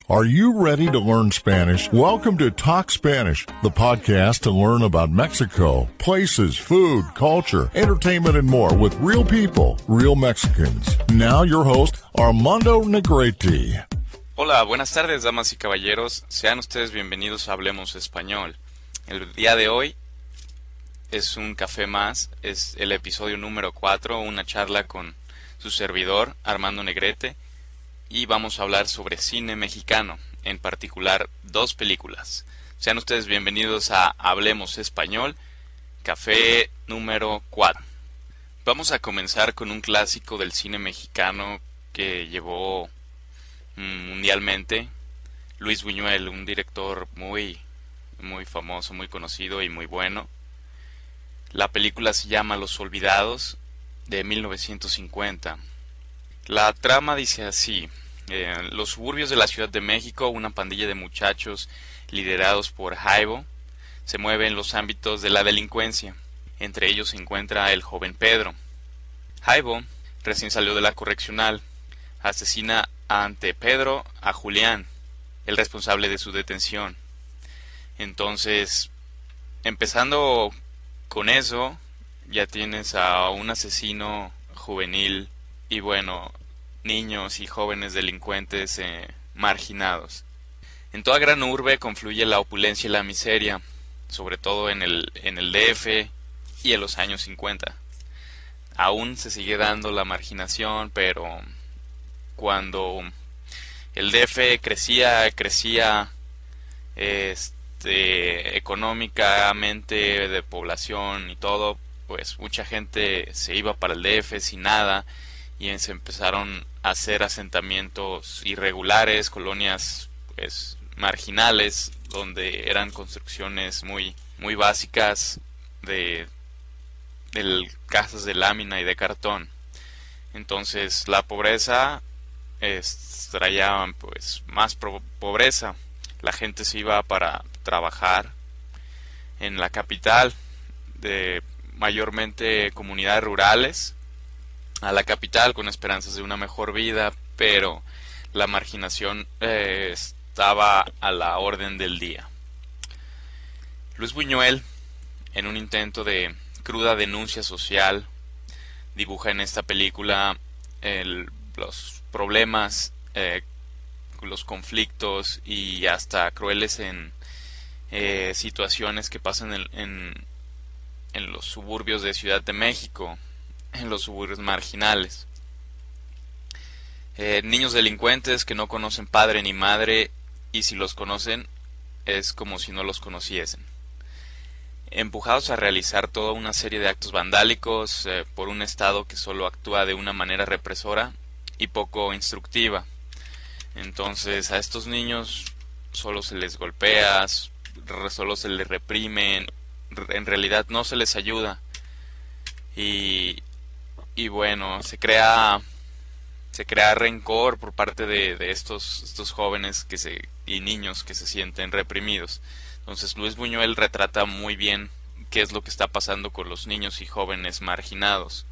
Are you ready to learn Spanish? Welcome to Talk Spanish, the podcast to learn about Mexico, places, food, culture, entertainment, and more with real people, real Mexicans. Now your host, Armando Negrete. Hola, buenas tardes, damas y caballeros. Sean ustedes bienvenidos a Hablemos Español. El día de hoy es un café más, es el episodio número 4, una charla con su servidor, Armando Negrete, y vamos a hablar sobre cine mexicano, en particular 2 películas. Sean ustedes bienvenidos a Hablemos Español, café número 4. Vamos a comenzar con un clásico del cine mexicano que llevó mundialmente, Luis Buñuel, un director muy famoso, muy conocido y muy bueno. La película se llama Los Olvidados, de 1950. La trama dice así: en los suburbios de la Ciudad de México, una pandilla de muchachos liderados por Jaibo se mueve en los ámbitos de la delincuencia. Entre ellos se encuentra el joven Pedro. Jaibo recién salió de la correccional. Asesina ante Pedro a Julián, el responsable de su detención. Entonces, empezando con eso, ya tienes a un asesino juvenil y bueno, niños y jóvenes delincuentes marginados. En toda gran urbe confluye la opulencia y la miseria, sobre todo en el DF y en los años 50. Aún se sigue dando la marginación, pero cuando el DF crecía económicamente, de población y todo, pues mucha gente se iba para el DF sin nada y se empezaron a hacer asentamientos irregulares, colonias pues marginales, donde eran construcciones muy básicas de casas de lámina y de cartón. Entonces la pobreza traía pues más pobreza. La gente se iba para trabajar en la capital, de mayormente comunidades rurales, a la capital con esperanzas de una mejor vida, pero la marginación estaba a la orden del día. Luis Buñuel, en un intento de cruda denuncia social, dibuja en esta película los problemas, los conflictos y hasta crueles situaciones que pasan en los suburbios de Ciudad de México, en los suburbios marginales. Niños delincuentes que no conocen padre ni madre, y si los conocen es como si no los conociesen. Empujados a realizar toda una serie de actos vandálicos por un Estado que solo actúa de una manera represora y poco instructiva. Entonces a estos niños solo se les golpea, solo se les reprime, en realidad no se les ayuda. Y bueno, se crea rencor por parte de estos jóvenes y niños que se sienten reprimidos. Entonces Luis Buñuel retrata muy bien qué es lo que está pasando con los niños y jóvenes marginados.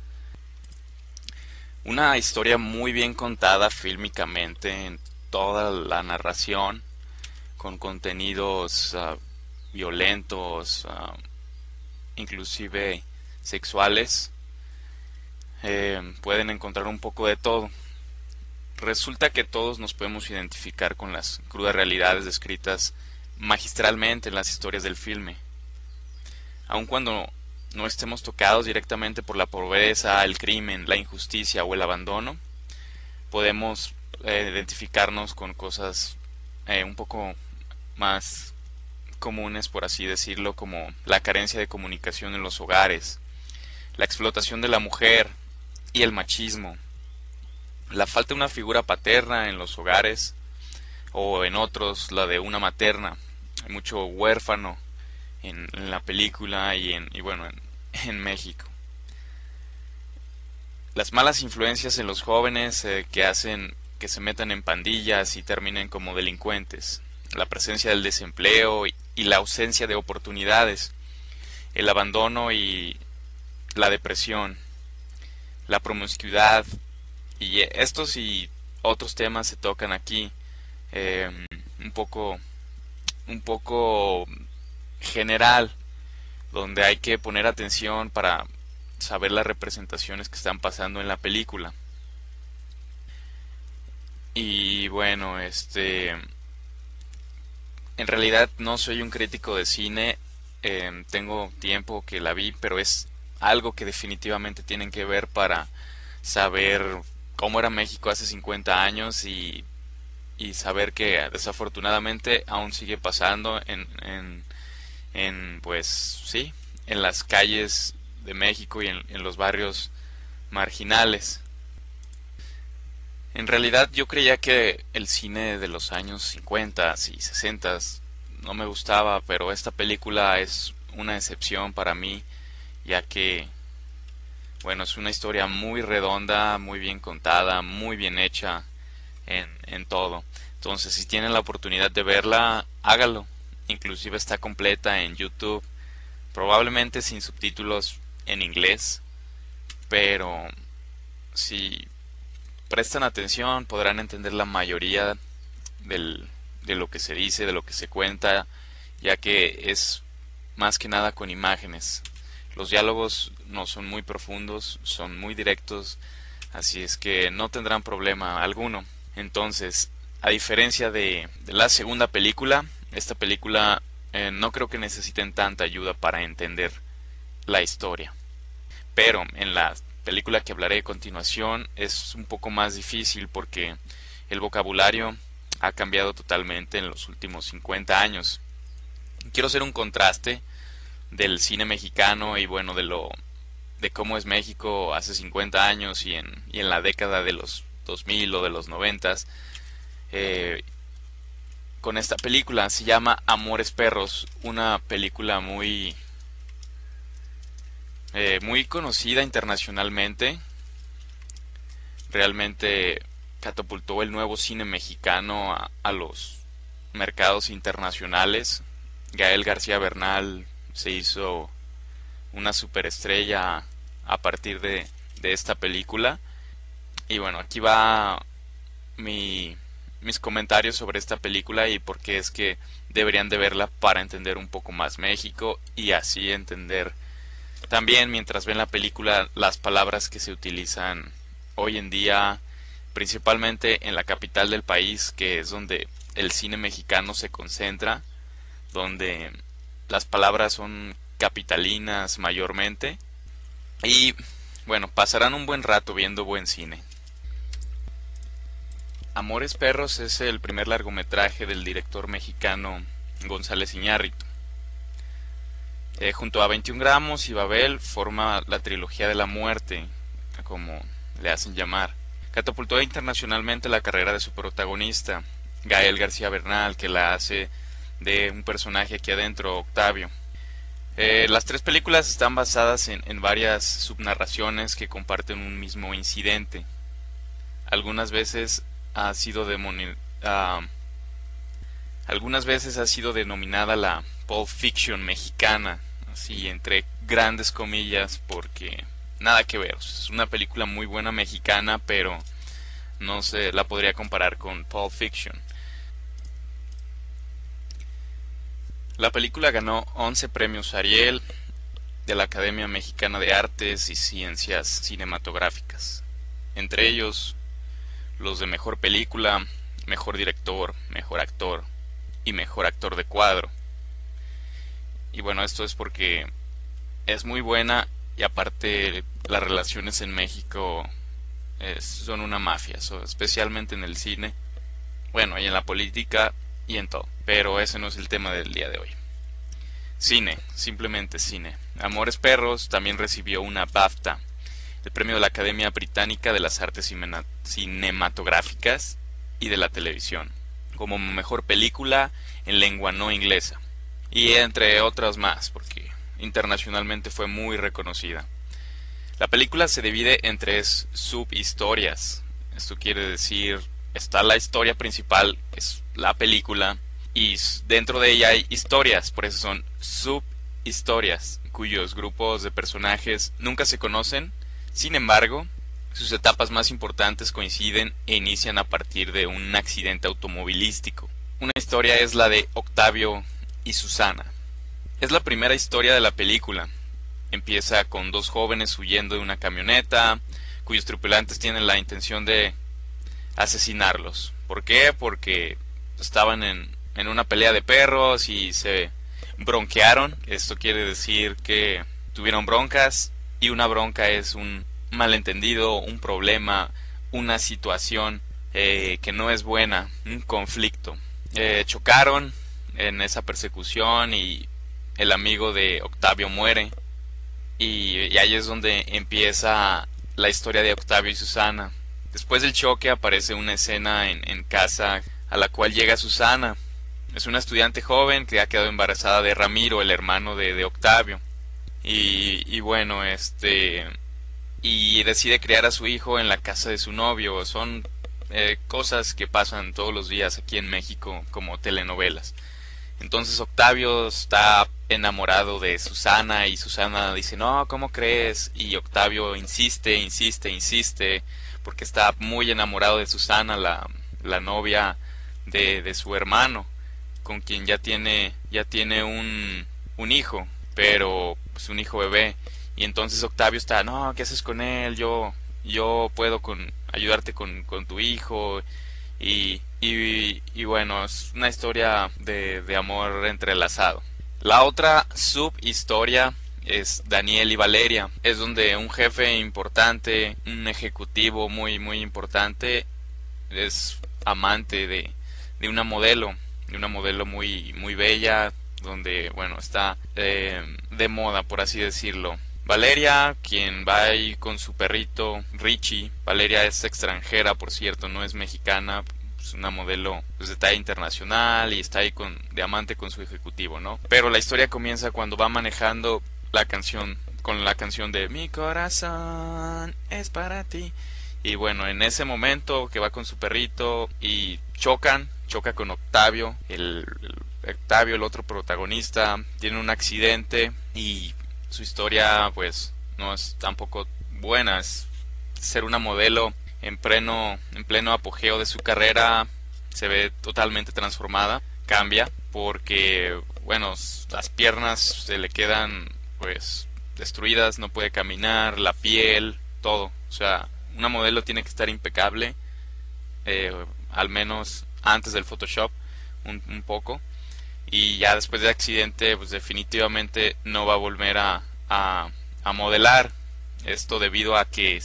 Una historia muy bien contada fílmicamente, en toda la narración, con contenidos violentos, inclusive sexuales. Pueden encontrar un poco de todo. Resulta que todos nos podemos identificar con las crudas realidades descritas magistralmente en las historias del filme. Aun cuando no estemos tocados directamente por la pobreza, el crimen, la injusticia o el abandono, podemos identificarnos con cosas un poco más comunes, por así decirlo, como la carencia de comunicación en los hogares, la explotación de la mujer y el machismo, la falta de una figura paterna en los hogares, o en otros la de una materna. Hay mucho huérfano en la película y en México. Las malas influencias en los jóvenes que hacen que se metan en pandillas y terminen como delincuentes, la presencia del desempleo y la ausencia de oportunidades, el abandono y la depresión, la promiscuidad, y estos y otros temas se tocan aquí. un poco, un poco general, donde hay que poner atención para saber las representaciones que están pasando en la película. Y bueno, en realidad no soy un crítico de cine, tengo tiempo que la vi, pero es algo que definitivamente tienen que ver para saber cómo era México hace 50 años y saber que desafortunadamente aún sigue pasando pues sí, en las calles de México y en los barrios marginales. En realidad yo creía que el cine de los años 50 y 60 no me gustaba, pero esta película es una excepción para mí, ya que, bueno, es una historia muy redonda, muy bien contada, muy bien hecha en todo. Entonces, si tienen la oportunidad de verla, hágalo. Inclusive está completa en YouTube, probablemente sin subtítulos en inglés, pero si prestan atención podrán entender la mayoría de lo que se dice, de lo que se cuenta, ya que es más que nada con imágenes. Los diálogos no son muy profundos, son muy directos, así es que no tendrán problema alguno. Entonces, a diferencia de la segunda película, esta película no creo que necesiten tanta ayuda para entender la historia. Pero en la película que hablaré a continuación es un poco más difícil porque el vocabulario ha cambiado totalmente en los últimos 50 años. Quiero hacer un contraste del cine mexicano y bueno, de cómo es México hace 50 años y en la década de los 2000 o de los 90. Con esta película se llama Amores Perros, una película muy conocida internacionalmente. Realmente catapultó el nuevo cine mexicano a los mercados internacionales. Gael García Bernal se hizo una superestrella a partir de esta película. Y bueno, aquí va mis comentarios sobre esta película y por qué es que deberían de verla para entender un poco más México y así entender también, mientras ven la película, las palabras que se utilizan hoy en día, principalmente en la capital del país, que es donde el cine mexicano se concentra, donde las palabras son capitalinas mayormente. Y bueno, pasarán un buen rato viendo buen cine. Amores Perros es el primer largometraje del director mexicano González Iñárritu. Junto a 21 gramos y Babel forma la trilogía de la muerte, como le hacen llamar. Catapultó internacionalmente la carrera de su protagonista, Gael García Bernal, que la hace de un personaje aquí adentro, Octavio. Las tres películas están basadas en varias subnarraciones que comparten un mismo incidente. Algunas veces ha sido denominada la Pulp Fiction mexicana, así entre grandes comillas, porque nada que ver. Es una película muy buena mexicana, pero no se la podría comparar con Pulp Fiction. La película ganó 11 premios Ariel de la Academia Mexicana de Artes y Ciencias Cinematográficas, entre ellos los de Mejor Película, Mejor Director, Mejor Actor y Mejor Actor de Cuadro. Y bueno, esto es porque es muy buena y aparte las relaciones en México son una mafia, especialmente en el cine, bueno, y en la política y en todo. Pero ese no es el tema del día de hoy. Cine, simplemente cine. Amores Perros también recibió una BAFTA, el premio de la Academia Británica de las Artes Cinematográficas y de la Televisión, como mejor película en lengua no inglesa, y entre otras más, porque internacionalmente fue muy reconocida. La película se divide en 3 subhistorias. Esto quiere decir, está la historia principal, es la película, y dentro de ella hay historias, por eso son subhistorias, cuyos grupos de personajes nunca se conocen. Sin embargo, sus etapas más importantes coinciden e inician a partir de un accidente automovilístico. Una historia es la de Octavio y Susana. Es la primera historia de la película. Empieza con dos jóvenes huyendo de una camioneta, cuyos tripulantes tienen la intención de asesinarlos. ¿Por qué? Porque estaban en una pelea de perros y se bronquearon. Esto quiere decir que tuvieron broncas, y una bronca es un malentendido, un problema, una situación que no es buena, un conflicto. Chocaron en esa persecución y el amigo de Octavio muere, y ahí es donde empieza la historia de Octavio y Susana. Después del choque aparece una escena en casa a la cual llega Susana. Es una estudiante joven que ha quedado embarazada de Ramiro, el hermano de Octavio. Y bueno, y decide criar a su hijo en la casa de su novio. Son cosas que pasan todos los días aquí en México como telenovelas. Entonces Octavio está enamorado de Susana y Susana dice, no, ¿cómo crees? Y Octavio insiste, porque está muy enamorado de Susana, la novia de su hermano, con quien ya tiene un hijo, pero pues un hijo bebé. Y entonces Octavio está, no, ¿qué haces con él? Yo puedo ayudarte con tu hijo. Y bueno, es una historia de amor entrelazado. La otra subhistoria es Daniel y Valeria. Es donde un jefe importante, un ejecutivo muy importante, es amante de una modelo muy bella, donde bueno, está de moda, por así decirlo. Valeria, quien va ahí con su perrito Richie. Valeria es extranjera, por cierto, no es mexicana. Es una modelo pues, de talla internacional, y está ahí de amante con su ejecutivo, ¿no? Pero la historia comienza cuando va manejando con la canción de Mi corazón es para ti. Y bueno, en ese momento que va con su perrito y choca con Octavio, Octavio, el otro protagonista, tiene un accidente y su historia pues no es tampoco buena. Es ser una modelo en pleno apogeo de su carrera, se ve totalmente transformada, cambia, porque bueno, las piernas se le quedan pues destruidas, no puede caminar, la piel, todo. O sea, una modelo tiene que estar impecable, al menos antes del Photoshop, un poco. Y ya después del accidente, pues definitivamente no va a volver a modelar. Esto debido a que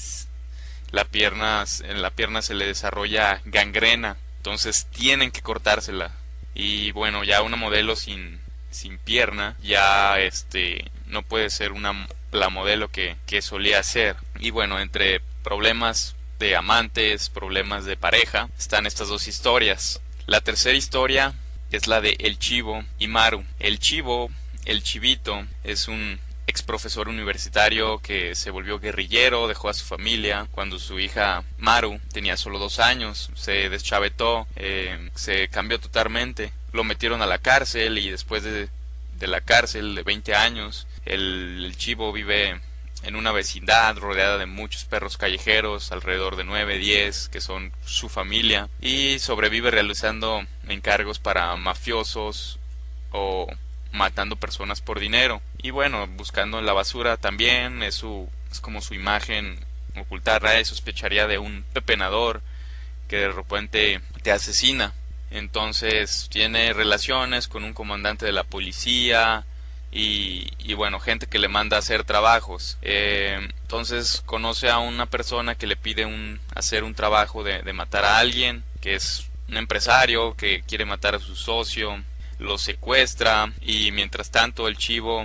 en la pierna se le desarrolla gangrena. Entonces tienen que cortársela. Y bueno, ya una modelo sin pierna, ya no puede ser la modelo que solía ser. Y bueno, entre problemas de amantes, problemas de pareja, están estas dos historias. La tercera historia es la de El Chivo y Maru. El Chivito, es un ex profesor universitario que se volvió guerrillero, dejó a su familia cuando su hija Maru tenía solo 2 años, se deschavetó, se cambió totalmente, lo metieron a la cárcel, y después de la cárcel de 20 años, el Chivo vive en una vecindad rodeada de muchos perros callejeros, alrededor de 9, 10, que son su familia, y sobrevive realizando encargos para mafiosos o matando personas por dinero. Y bueno, buscando en la basura también, es como su imagen, ocultar. Nadie sospecharía de un pepenador que de repente te asesina. Entonces tiene relaciones con un comandante de la policía y bueno, gente que le manda a hacer trabajos. Entonces conoce a una persona que le pide hacer un trabajo de matar a alguien, que es un empresario que quiere matar a su socio. Lo secuestra, y mientras tanto el Chivo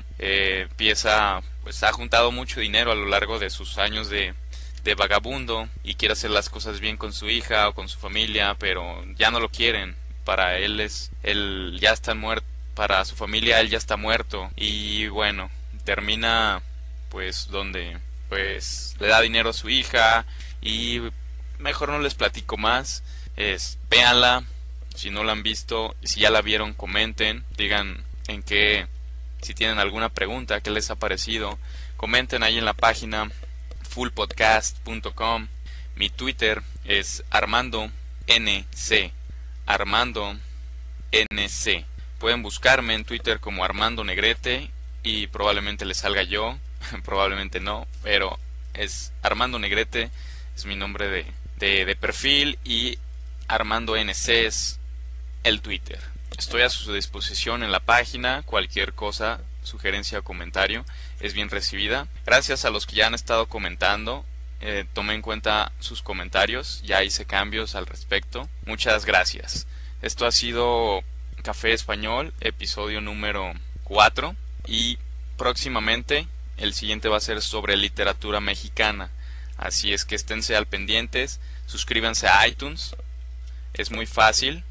ha juntado mucho dinero a lo largo de sus años de vagabundo, y quiere hacer las cosas bien con su hija o con su familia, pero ya no lo quieren. Para él ya está muerto, para su familia él ya está muerto. Y bueno, termina pues donde pues le da dinero a su hija, y mejor no les platico más. Véanla. Si no la han visto, si ya la vieron, comenten, digan si tienen alguna pregunta, qué les ha parecido. Comenten ahí en la página fullpodcast.com. Mi Twitter es ArmandoNC, Armando NC. Pueden buscarme en Twitter como Armando Negrete y probablemente les salga yo, probablemente no, pero es Armando Negrete, es mi nombre de perfil, y Armando NC es el Twitter. Estoy a su disposición en la página, cualquier cosa, sugerencia o comentario es bien recibida. Gracias a los que ya han estado comentando, tomé en cuenta sus comentarios, ya hice cambios al respecto. Muchas gracias. Esto ha sido Café Español, episodio número 4, y próximamente el siguiente va a ser sobre literatura mexicana, así es que esténse al pendientes, suscríbanse a iTunes, es muy fácil,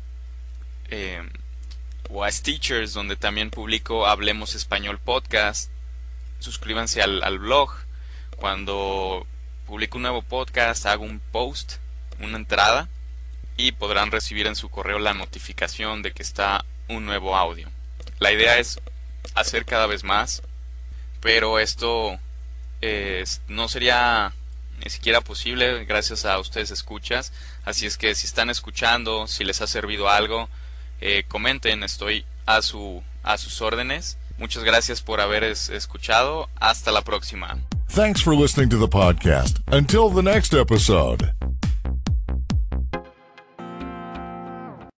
o a Stitchers, donde también publico Hablemos Español Podcast. Suscríbanse al blog. Cuando publico un nuevo podcast hago un post, una entrada, y podrán recibir en su correo la notificación de que está un nuevo audio. La idea es hacer cada vez más, pero esto no sería ni siquiera posible gracias a ustedes escuchas. Así es que si están escuchando, si les ha servido algo, comenten, estoy a sus órdenes. Muchas gracias por haber escuchado. Hasta la próxima. Thanks for listening to the podcast. Until the next episode.